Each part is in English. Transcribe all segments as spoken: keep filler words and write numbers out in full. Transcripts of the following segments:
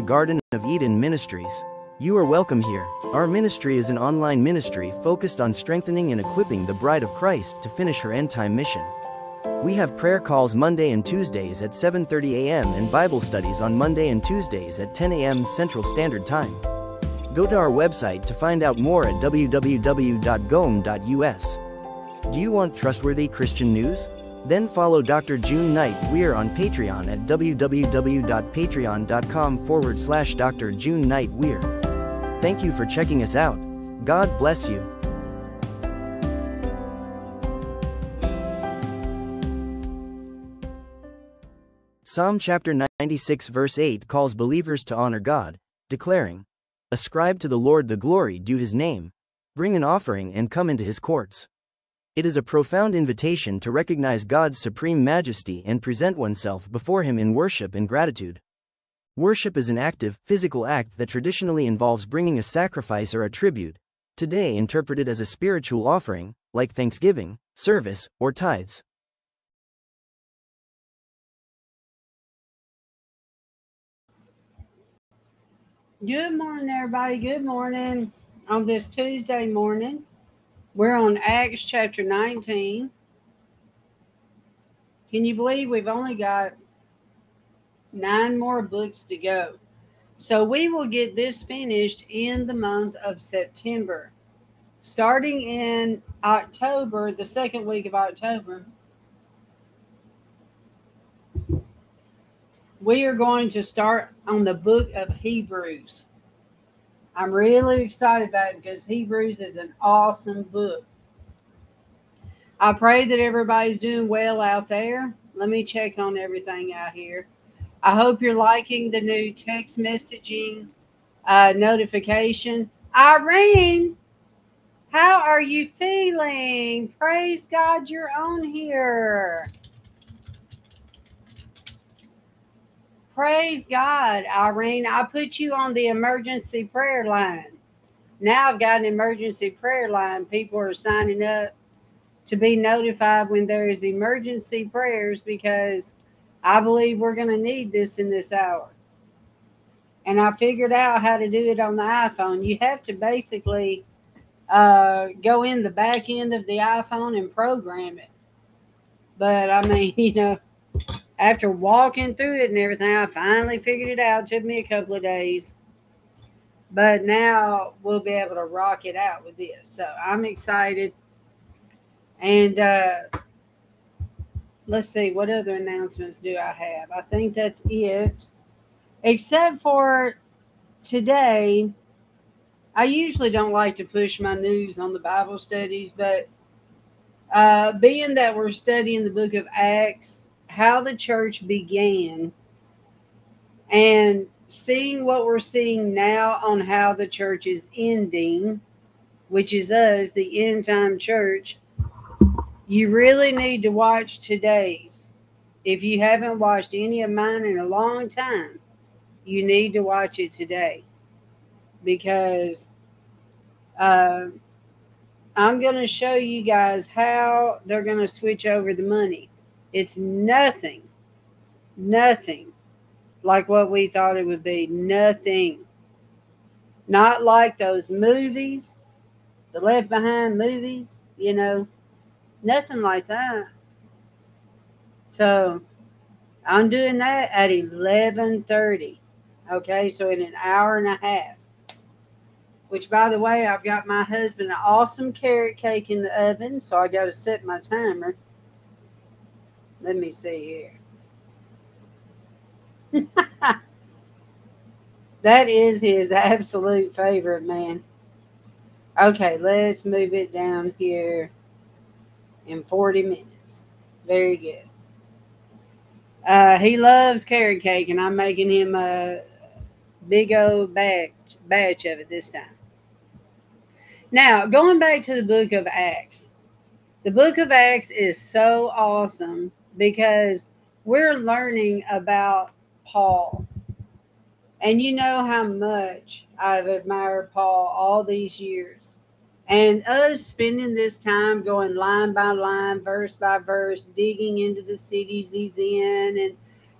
Garden of Eden Ministries. You are welcome here. Our ministry is an online ministry focused on strengthening and equipping the bride of Christ to finish her end-time mission. We have prayer calls Monday and Tuesdays at seven thirty a m and Bible studies on Monday and Tuesdays at ten a m Central Standard Time. Go to our website to find out more at w w w dot gom dot u s. Do you want trustworthy Christian news? Then follow Doctor June Knight Weir on Patreon at w w w dot patreon dot com forward slash Doctor June Knight Weir. Thank you for checking us out. God bless you. Psalm chapter ninety-six verse eight calls believers to honor God, declaring, "Ascribe to the Lord the glory due his name. Bring an offering and come into his courts." It is a profound invitation to recognize God's supreme majesty and present oneself before him in worship and gratitude. Worship is an active, physical act that traditionally involves bringing a sacrifice or a tribute, today interpreted as a spiritual offering, like thanksgiving, service, or tithes. Good morning, everybody. Good morning. On this Tuesday morning, we're on Acts chapter nineteen. Can you believe we've only got nine more books to go? So we will get this finished in the month of September. Starting in October, the second week of October, we are going to start on the book of Hebrews. I'm really excited about it because Hebrews is an awesome book. I pray that everybody's doing well out there. Let me check on everything out here. I hope you're liking the new text messaging uh, notification. Irene, how are you feeling? Praise God you're on here. Praise God, Irene. I put you on the emergency prayer line. Now I've got an emergency prayer line. People are signing up to be notified when there is emergency prayers because I believe we're going to need this in this hour. And I figured out how to do it on the iPhone. You have to basically uh, go in the back end of the iPhone and program it. But I mean, you know, after walking through it and everything, I finally figured it out. It took me a couple of days. But now we'll be able to rock it out with this. So I'm excited. And uh, let's see, what other announcements do I have? I think that's it. Except for today, I usually don't like to push my news on the Bible studies, but uh, being that we're studying the book of Acts, how the church began, and seeing what we're seeing now on how the church is ending, which is us, the end time church, you really need to watch today's. If you haven't watched any of mine in a long time, you need to watch it today because uh, I'm going to show you guys how they're going to switch over the money. It's nothing, nothing like what we thought it would be. Nothing. Not like those movies, the Left Behind movies, you know, nothing like that. So I'm doing that at eleven thirty. Okay, so in an hour and a half. Which, by the way, I've got my husband an awesome carrot cake in the oven, so I got to set my timer. Let me see here. That is his absolute favorite, man. Okay, let's move it down here in forty minutes. Very good. Uh, he loves carrot cake, and I'm making him a big old batch, batch of it this time. Now, going back to the book of Acts. The book of Acts is so awesome because we're learning about Paul. And you know how much I've admired Paul all these years. And us spending this time going line by line, verse by verse, digging into the cities he's in and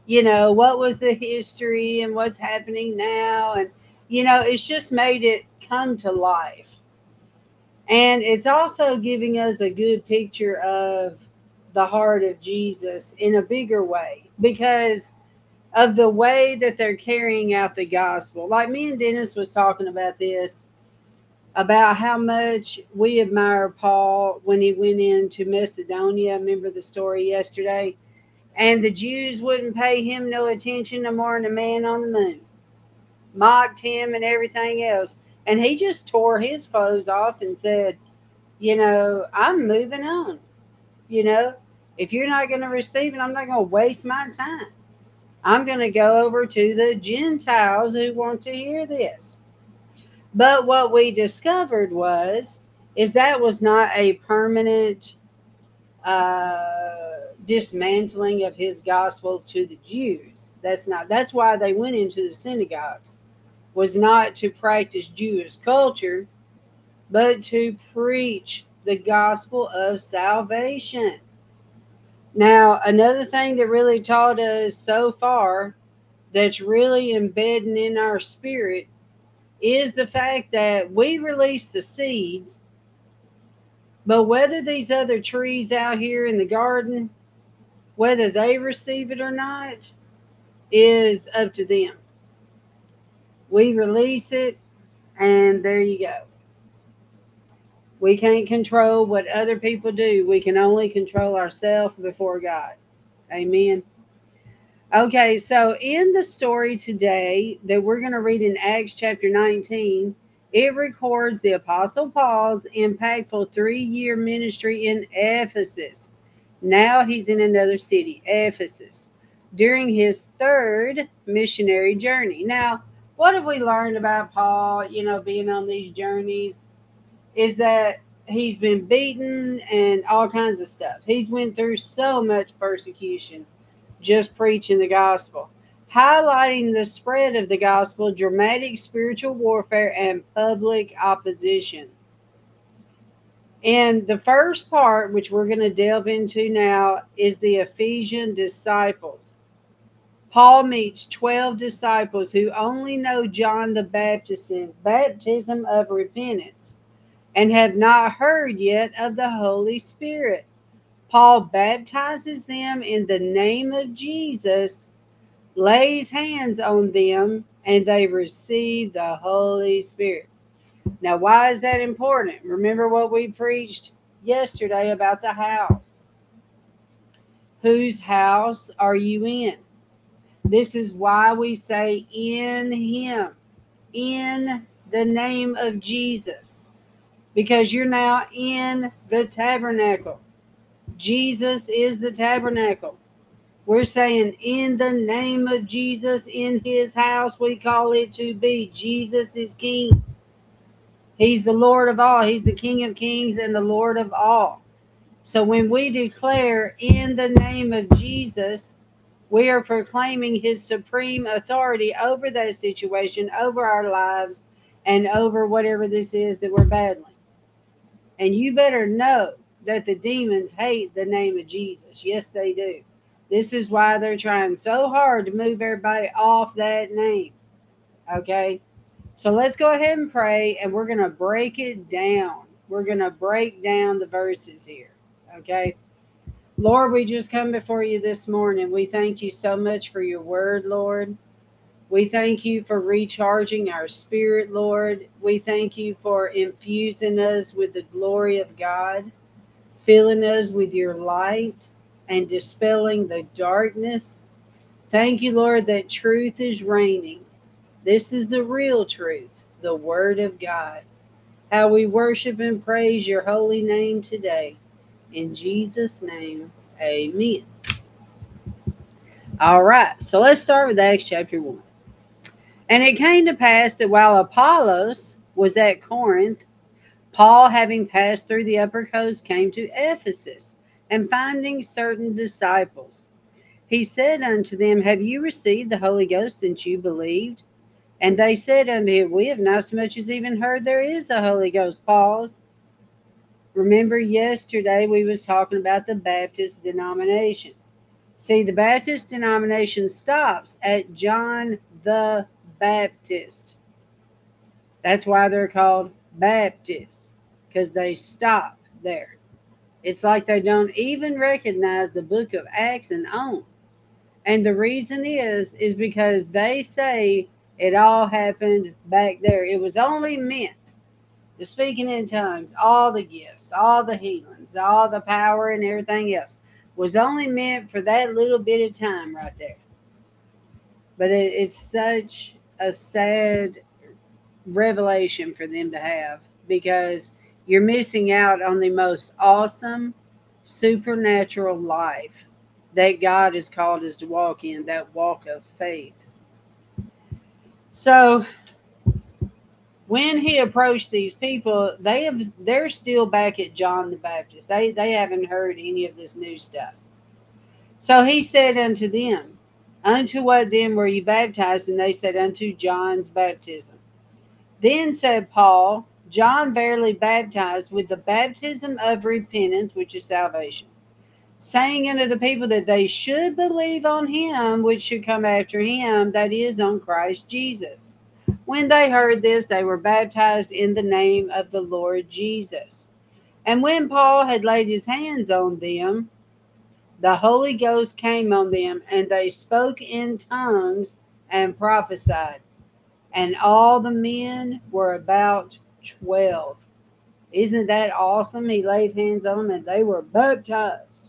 you know, what was the history and what's happening now. And, you know, it's just made it come to life. And it's also giving us a good picture of the heart of Jesus in a bigger way because of the way that they're carrying out the gospel. Like me and Dennis was talking about this, about how much we admire Paul when he went into Macedonia. Remember the story yesterday? And the Jews wouldn't pay him no attention no more than a man on the moon, mocked him and everything else. And he just tore his clothes off and said, you know, I'm moving on. You know, if you're not going to receive it, I'm not going to waste my time. I'm going to go over to the Gentiles who want to hear this. But what we discovered was, is that was not a permanent uh, dismantling of his gospel to the Jews. That's not, that's why they went into the synagogues, was not to practice Jewish culture, but to preach the gospel of salvation. Now, another thing that really taught us so far that's really embedding in our spirit is the fact that we release the seeds, but whether these other trees out here in the garden, whether they receive it or not, is up to them. We release it, and there you go. We can't control what other people do. We can only control ourselves before God. Amen. Okay, so in the story today that we're going to read in Acts chapter nineteen, it records the Apostle Paul's impactful three-year ministry in Ephesus. Now he's in another city, Ephesus, during his third missionary journey. Now, what have we learned about Paul, you know, being on these journeys? Is that he's been beaten and all kinds of stuff. He's went through so much persecution just preaching the gospel, highlighting the spread of the gospel, dramatic spiritual warfare, and public opposition. And the first part, which we're going to delve into now, is the Ephesian disciples. Paul meets twelve disciples who only know John the Baptist's baptism of repentance and have not heard yet of the Holy Spirit. Paul baptizes them in the name of Jesus, lays hands on them, and they receive the Holy Spirit. Now, why is that important? Remember what we preached yesterday about the house. Whose house are you in? This is why we say in him, in the name of Jesus, because you're now in the tabernacle. Jesus is the tabernacle. We're saying in the name of Jesus, in his house, we call it to be. Jesus is king. He's the Lord of all. He's the King of kings and the Lord of all. So when we declare in the name of Jesus, we are proclaiming his supreme authority over that situation, over our lives, and over whatever this is that we're battling. And you better know that the demons hate the name of Jesus. Yes, they do. This is why they're trying so hard to move everybody off that name. Okay? So let's go ahead and pray, and we're going to break it down. We're going to break down the verses here. Okay? Lord, we just come before you this morning. We thank you so much for your word, Lord. We thank you for recharging our spirit, Lord. We thank you for infusing us with the glory of God, filling us with your light, and dispelling the darkness. Thank you, Lord, that truth is reigning. This is the real truth, the word of God. How we worship and praise your holy name today. In Jesus' name, amen. All right, so let's start with Acts chapter one. And it came to pass that while Apollos was at Corinth, Paul, having passed through the upper coast, came to Ephesus, and finding certain disciples, he said unto them, Have you received the Holy Ghost since you believed? And they said unto him, We have not so much as even heard there is a Holy Ghost. Pause. Remember yesterday we was talking about the Baptist denomination. See, the Baptist denomination stops at John the Baptist. That's why they're called Baptists, because they stop there. It's like they don't even recognize the book of Acts and on. And the reason is, is because they say it all happened back there. It was only meant, the speaking in tongues, all the gifts, all the healings, all the power and everything else was only meant for that little bit of time right there. But it, it's such a sad revelation for them to have, because you're missing out on the most awesome supernatural life that God has called us to walk in, that walk of faith. So when he approached these people, they have they're still back at John the Baptist. They they haven't heard any of this new stuff. So he said unto them, unto what then were you baptized? And they said, unto John's baptism. Then said Paul, John verily baptized with the baptism of repentance, which is salvation, saying unto the people that they should believe on him which should come after him, that is, on Christ Jesus. When they heard this, they were baptized in the name of the Lord Jesus. And when Paul had laid his hands on them, the Holy Ghost came on them, and they spoke in tongues and prophesied. And all the men were about twelve. Isn't that awesome? He laid hands on them and they were baptized.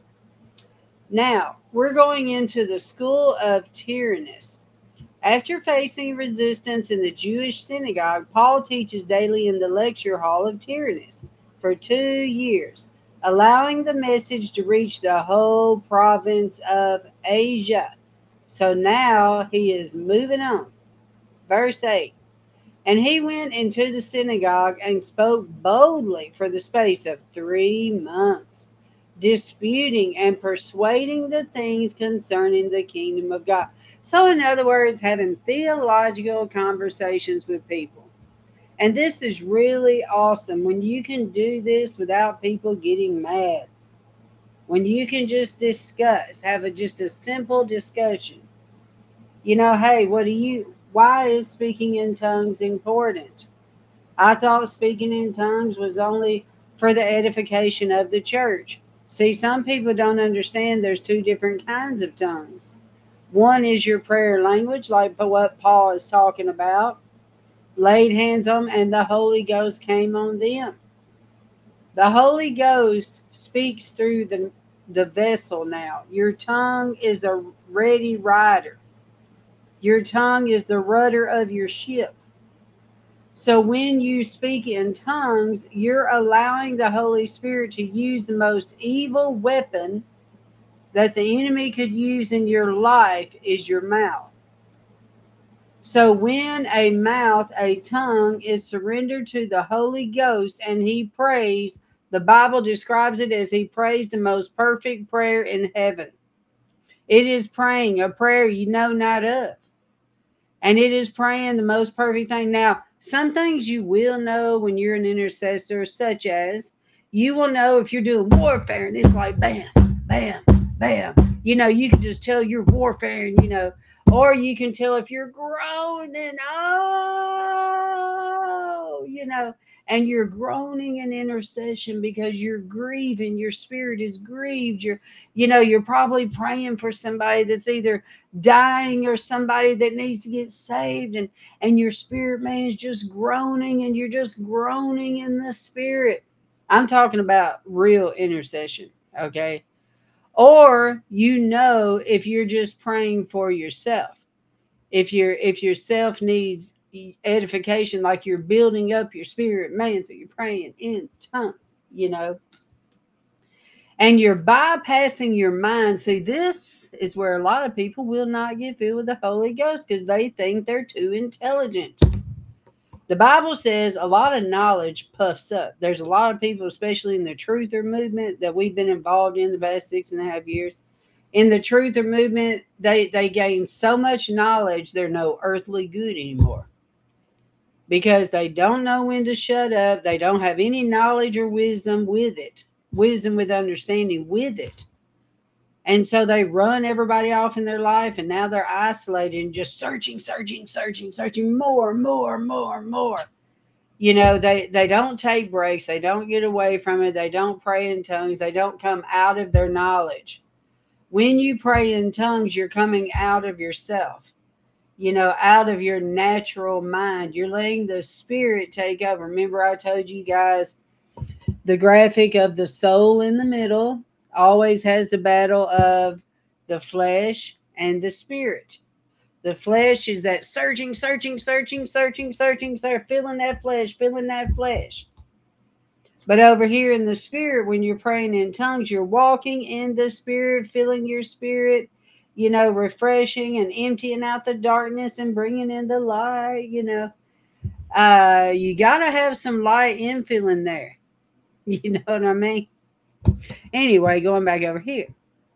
Now, we're going into the school of Tyrannus. After facing resistance in the Jewish synagogue, Paul teaches daily in the lecture hall of Tyrannus for two years, allowing the message to reach the whole province of Asia. So now he is moving on. Verse eight. And he went into the synagogue and spoke boldly for the space of three months, disputing and persuading the things concerning the kingdom of God. So, in other words, having theological conversations with people. And this is really awesome when you can do this without people getting mad. When you can just discuss, have a, just a simple discussion. You know, hey, what do you... Why is speaking in tongues important? I thought speaking in tongues was only for the edification of the church. See, some people don't understand there's two different kinds of tongues. One is your prayer language, like what Paul is talking about. Laid hands on them, and the Holy Ghost came on them. The Holy Ghost speaks through the, the vessel now. Your tongue is a ready rider. Your tongue is the rudder of your ship. So when you speak in tongues, you're allowing the Holy Spirit to use the most evil weapon that the enemy could use in your life is your mouth. So when a mouth, a tongue is surrendered to the Holy Ghost and he prays, the Bible describes it as he prays the most perfect prayer in heaven. It is praying a prayer you know not of. And it is praying the most perfect thing. Now, some things you will know when you're an intercessor, such as you will know if you're doing warfare and it's like bam, bam, bam. You know, you can just tell you're warfare, you know, or you can tell if you're groaning, oh, you know, and you're groaning in intercession because you're grieving. Your spirit is grieved. You're, you know, you're probably praying for somebody that's either dying or somebody that needs to get saved. And, and your spirit man is just groaning and you're just groaning in the spirit. I'm talking about real intercession. Okay. Or, you know, if you're just praying for yourself, if your if yourself needs edification, like you're building up your spirit man, so you're praying in tongues, you know, and you're bypassing your mind. See, this is where a lot of people will not get filled with the Holy Ghost because they think they're too intelligent. The Bible says a lot of knowledge puffs up. There's a lot of people, especially in the truther movement that we've been involved in the past six and a half years. In the truther movement, they, they gain so much knowledge, they're no earthly good anymore. Because they don't know when to shut up. They don't have any knowledge or wisdom with it. Wisdom with understanding with it. And so they run everybody off in their life, and now they're isolated and just searching, searching, searching, searching more, more, more, more. You know, they, they don't take breaks. They don't get away from it. They don't pray in tongues. They don't come out of their knowledge. When you pray in tongues, you're coming out of yourself, you know, out of your natural mind. You're letting the Spirit take over. Remember, I told you guys the graphic of the soul in the middle always has the battle of the flesh and the spirit. The flesh is that searching, searching, searching, searching, searching, searching, filling that flesh, filling that flesh. But over here in the spirit, when you're praying in tongues, you're walking in the spirit, filling your spirit, you know, refreshing and emptying out the darkness and bringing in the light, you know. Uh, you got to have some light infilling there. You know what I mean? Anyway, going back over here.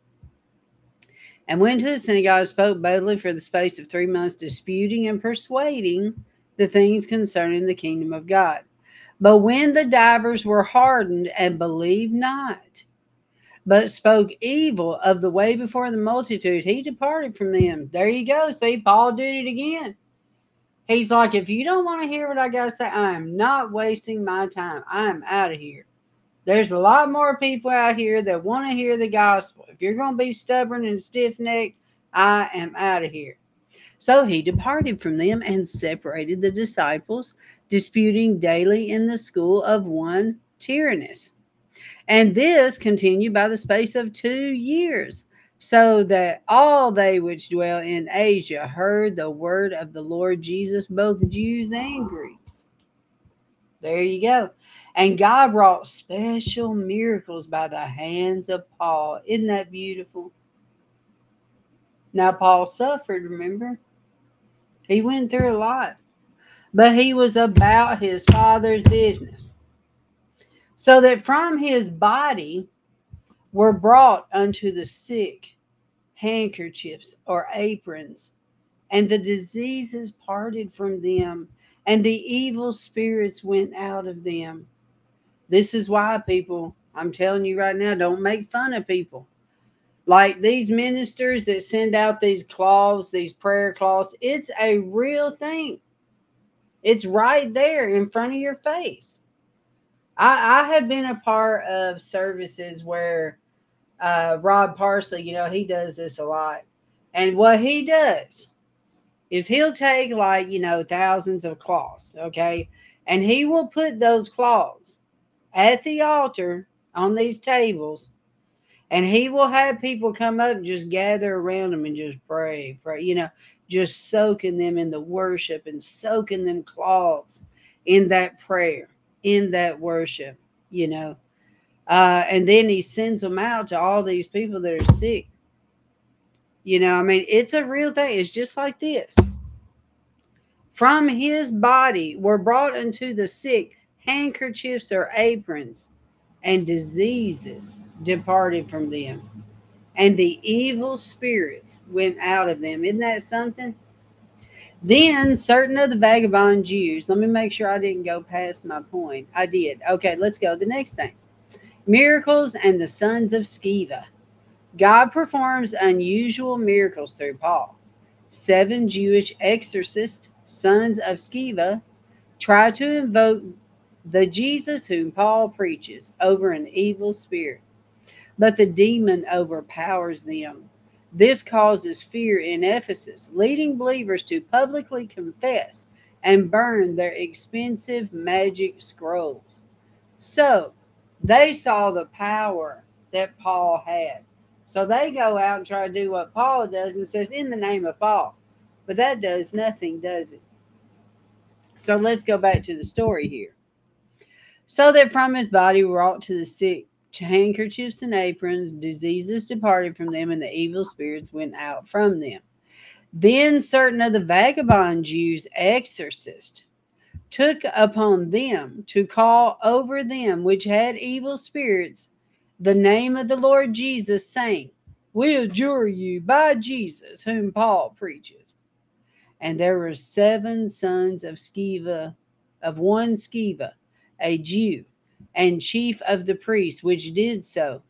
And went to the synagogue, spoke boldly for the space of three months, disputing and persuading the things concerning the kingdom of God. But when the divers were hardened and believed not, but spoke evil of the way before the multitude, he departed from them. There you go. See, Paul did it again. He's like, if you don't want to hear what I got to say, I am not wasting my time. I am out of here. There's a lot more people out here that want to hear the gospel. If you're going to be stubborn and stiff-necked, I am out of here. So he departed from them and separated the disciples, disputing daily in the school of one Tyrannus. And this continued by the space of two years, so that all they which dwell in Asia heard the word of the Lord Jesus, both Jews and Greeks. There you go. And God wrought special miracles by the hands of Paul. Isn't that beautiful? Now, Paul suffered, remember? He went through a lot. But he was about his Father's business. So that from his body were brought unto the sick handkerchiefs or aprons, and the diseases parted from them, and the evil spirits went out of them. This is why, people, I'm telling you right now, don't make fun of people. Like these ministers that send out these cloths, these prayer cloths, it's a real thing. It's right there in front of your face. I, I have been a part of services where uh, Rod Parsley, you know, he does this a lot. And what he does is he'll take like, you know, thousands of cloths, okay? And he will put those cloths at the altar on these tables, and he will have people come up and just gather around him and just pray, pray, you know, just soaking them in the worship and soaking them cloths in that prayer, in that worship, you know. Uh, and then he sends them out to all these people that are sick. You know, I mean, it's a real thing. It's just like this. From his body were brought unto the sick handkerchiefs or aprons, and diseases departed from them, and the evil spirits went out of them. Isn't that something? Then certain of the vagabond Jews, let me make sure I didn't go past my point. I did. Okay, let's go. The next thing. Miracles and the sons of Sceva. God performs unusual miracles through Paul. Seven Jewish exorcists, sons of Sceva, try to invoke the Jesus whom Paul preaches over an evil spirit, but the demon overpowers them. This causes fear in Ephesus, leading believers to publicly confess and burn their expensive magic scrolls. So they saw the power that Paul had. So they go out and try to do what Paul does and says, in the name of Paul. But that does nothing, does it? So let's go back to the story here. So that from his body were brought to the sick handkerchiefs and aprons, diseases departed from them, and the evil spirits went out from them. Then certain of the vagabond Jews, exorcists, took upon them to call over them which had evil spirits the name of the Lord Jesus, saying, We adjure you by Jesus whom Paul preaches. And there were seven sons of Sceva, of one Sceva, a Jew, and chief of the priests, which did so.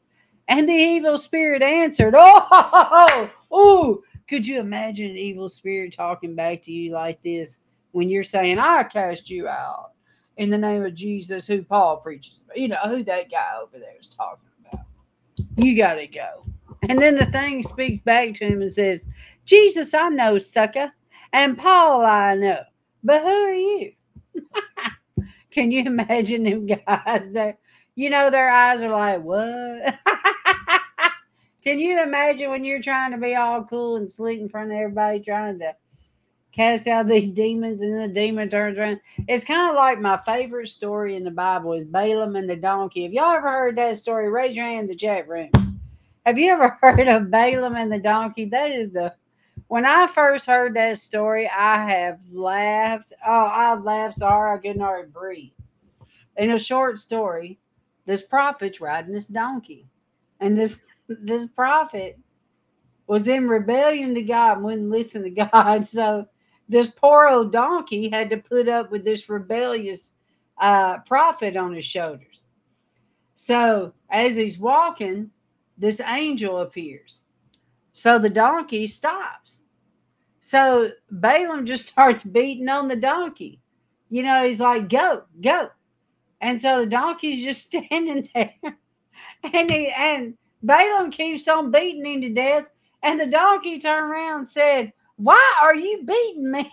And the evil spirit answered, Oh, oh, could you imagine an evil spirit talking back to you like this when you're saying, I cast you out in the name of Jesus, who Paul preaches about? You know, who that guy over there is talking about. You got to go. And then the thing speaks back to him and says, Jesus, I know, sucker. And Paul, I know. But who are you? Can you imagine them guys there? You know, their eyes are like, what? Can you imagine when you're trying to be all cool and slick in front of everybody, trying to cast out these demons, and then the demon turns around? It's kind of like my favorite story in the Bible is Balaam and the donkey. Have y'all ever heard that story? Raise your hand in the chat room. Have you ever heard of Balaam and the donkey? That is the... When I first heard that story, I have laughed. Oh, I laughed so hard I couldn't hardly breathe. In a short story, this prophet's riding this donkey. And this this prophet was in rebellion to God and wouldn't listen to God. So this poor old donkey had to put up with this rebellious uh, prophet on his shoulders. So as he's walking, this angel appears. So the donkey stops. So Balaam just starts beating on the donkey. You know, he's like, go, go. And so the donkey's just standing there. And he, and Balaam keeps on beating him to death. And the donkey turned around and said, why are you beating me?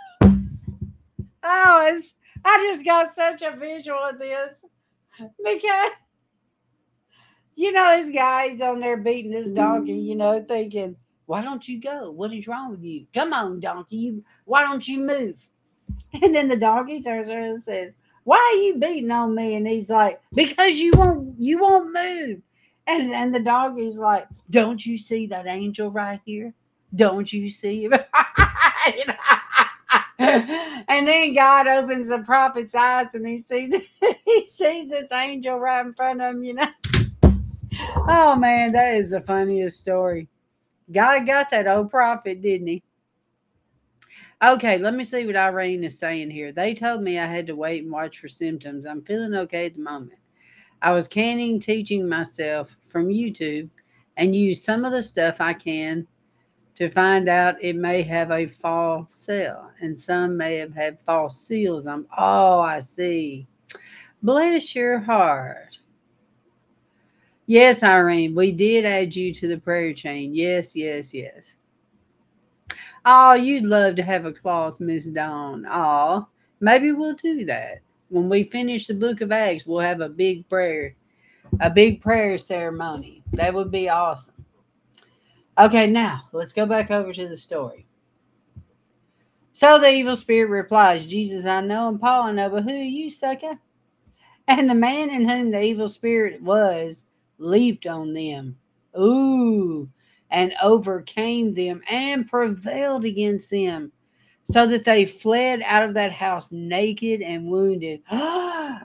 Oh, it's, I just got such a visual of this. Because, you know, this guy's on there beating this donkey, you know, thinking, why don't you go? What is wrong with you? Come on, donkey. You, why don't you move? And then the donkey turns around and says, why are you beating on me? And he's like, because you won't, you won't move. And, and the donkey's like, don't you see that angel right here? Don't you see him? And then God opens the prophet's eyes and he sees he sees this angel right in front of him, you know. Oh man, that is the funniest story. God got that old prophet, didn't he? Okay, let me see what Irene is saying here. They told me I had to wait and watch for symptoms. I'm feeling okay at the moment. I was canning teaching myself from YouTube and use some of the stuff I can to find out it may have a false cell, and some may have had false seals. I'm, oh, I see. Bless your heart. Yes, Irene, we did add you to the prayer chain. Yes, yes, yes. Oh, you'd love to have a cloth, Miss Dawn. Oh, maybe we'll do that. When we finish the book of Acts, we'll have a big prayer, a big prayer ceremony. That would be awesome. Okay, now let's go back over to the story. So the evil spirit replies, Jesus, I know, and Paul, I know, but who are you, sucker? And the man in whom the evil spirit was leaped on them. Ooh, and overcame them and prevailed against them, so that they fled out of that house naked and wounded. Oh,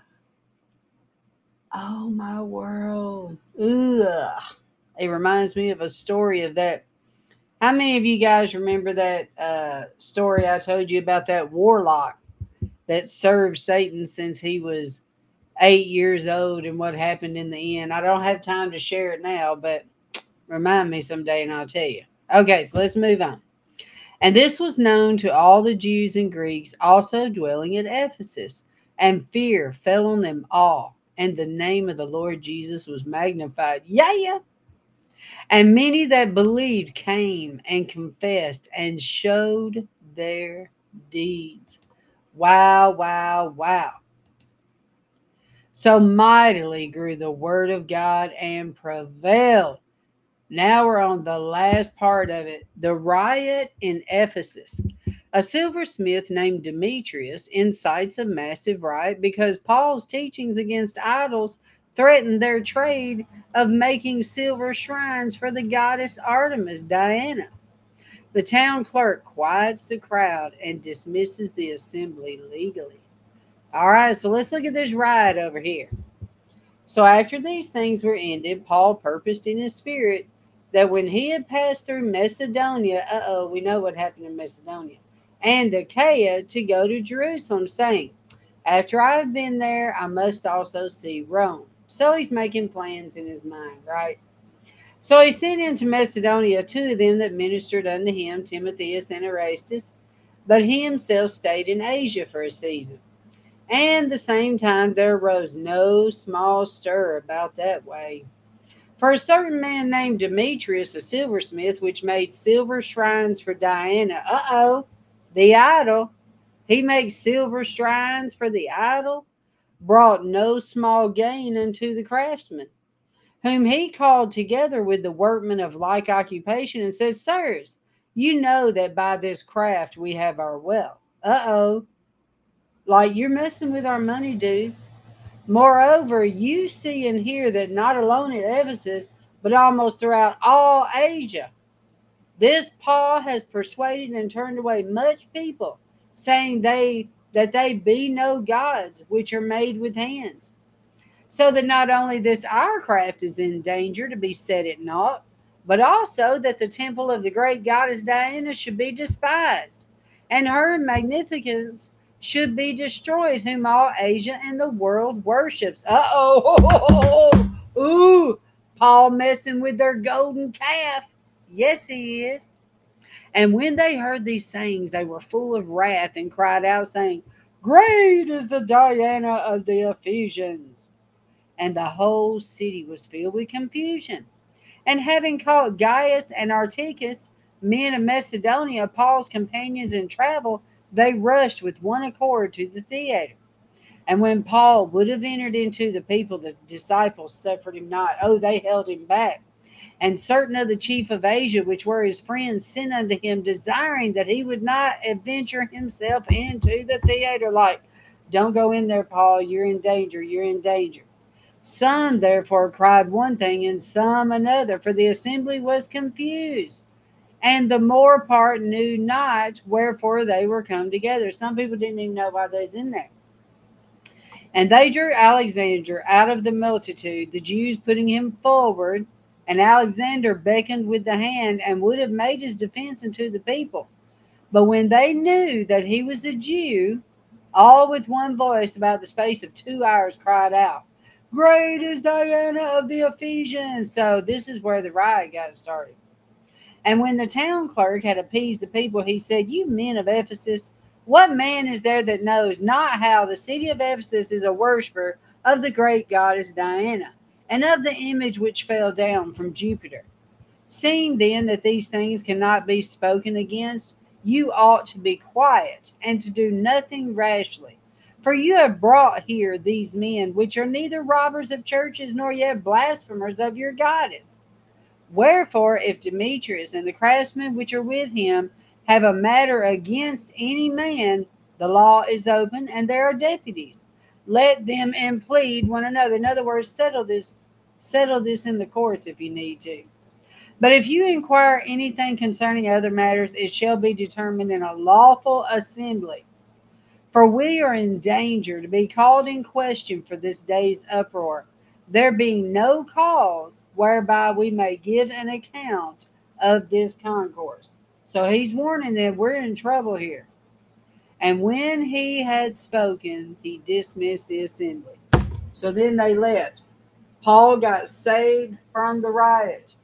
my world. Ugh. It reminds me of a story of that. How many of you guys remember that uh, story I told you about that warlock that served Satan since he was eight years old and what happened in the end? I don't have time to share it now, but remind me someday and I'll tell you. Okay, so let's move on. And this was known to all the Jews and Greeks also dwelling at Ephesus, and fear fell on them all, and the name of the Lord Jesus was magnified. Yeah, yeah. And many that believed came and confessed and showed their deeds. Wow, wow, wow. So mightily grew the word of God and prevailed. Now we're on the last part of it. The riot in Ephesus. A silversmith named Demetrius incites a massive riot because Paul's teachings against idols threatened their trade of making silver shrines for the goddess Artemis, Diana. The town clerk quiets the crowd and dismisses the assembly legally. All right, so let's look at this riot over here. So after these things were ended, Paul purposed in his spirit that when he had passed through Macedonia, uh-oh, we know what happened in Macedonia, and Achaia, to go to Jerusalem, saying, after I have been there, I must also see Rome. So he's making plans in his mind, right? So he sent into Macedonia two of them that ministered unto him, Timotheus and Erastus, but he himself stayed in Asia for a season. And the same time there arose no small stir about that way. For a certain man named Demetrius, a silversmith, which made silver shrines for Diana, uh oh, the idol, he makes silver shrines for the idol, brought no small gain unto the craftsmen, whom he called together with the workmen of like occupation and said, Sirs, you know that by this craft we have our wealth. Uh oh, like you're messing with our money, dude. Moreover, you see and hear that not alone at Ephesus, but almost throughout all Asia, this Paul has persuaded and turned away much people, saying they that they be no gods which are made with hands. So that not only this our craft is in danger to be set at naught, but also that the temple of the great goddess Diana should be despised, and her magnificence should be destroyed, whom all Asia and the world worships. Uh oh, ooh, Paul messing with their golden calf. Yes, he is. And when they heard these sayings, they were full of wrath and cried out, saying, Great is the Diana of the Ephesians. And the whole city was filled with confusion. And having called Gaius and Articus, men of Macedonia, Paul's companions in travel, they rushed with one accord to the theater. And when Paul would have entered into the people, the disciples suffered him not. Oh, they held him back. And certain of the chief of Asia, which were his friends, sent unto him, desiring that he would not adventure himself into the theater. Like, don't go in there, Paul. You're in danger. You're in danger. Some, therefore, cried one thing, and some another, for the assembly was confused. And the more part knew not wherefore they were come together. Some people didn't even know why they was in there. And they drew Alexander out of the multitude, the Jews putting him forward. And Alexander beckoned with the hand and would have made his defense unto the people. But when they knew that he was a Jew, all with one voice about the space of two hours cried out, Great is Diana of the Ephesians. So this is where the riot got started. And when the town clerk had appeased the people, he said, You men of Ephesus, what man is there that knows not how the city of Ephesus is a worshiper of the great goddess Diana, and of the image which fell down from Jupiter? Seeing then that these things cannot be spoken against, you ought to be quiet, and to do nothing rashly. For you have brought here these men, which are neither robbers of churches, nor yet blasphemers of your goddess. Wherefore, if Demetrius and the craftsmen which are with him have a matter against any man, the law is open, and there are deputies. Let them implead one another. In other words, settle this, settle this in the courts if you need to. But if you inquire anything concerning other matters, it shall be determined in a lawful assembly. For we are in danger to be called in question for this day's uproar, there being no cause whereby we may give an account of this concourse. So he's warning them we're in trouble here. And when he had spoken, he dismissed the assembly. So then they left. Paul got saved from the riot.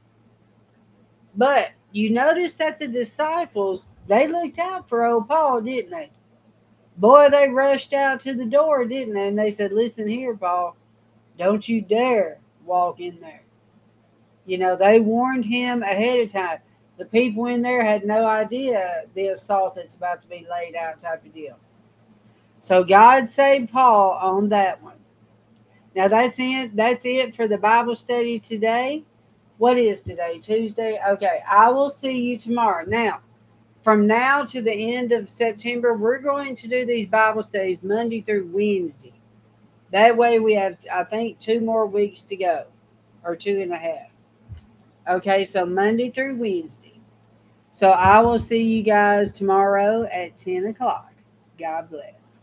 But you notice that the disciples, they looked out for old Paul, didn't they? Boy, they rushed out to the door, didn't they? And they said, Listen here, Paul. Don't you dare walk in there. You know, they warned him ahead of time. The people in there had no idea the assault that's about to be laid out type of deal. So God saved Paul on that one. Now that's it. That's it for the Bible study today. What is today? Tuesday? Okay, I will see you tomorrow. Now, from now to the end of September, we're going to do these Bible studies Monday through Wednesday. That way we have, I think, two more weeks to go, or two and a half. Okay, so Monday through Wednesday. So I will see you guys tomorrow at ten o'clock. God bless.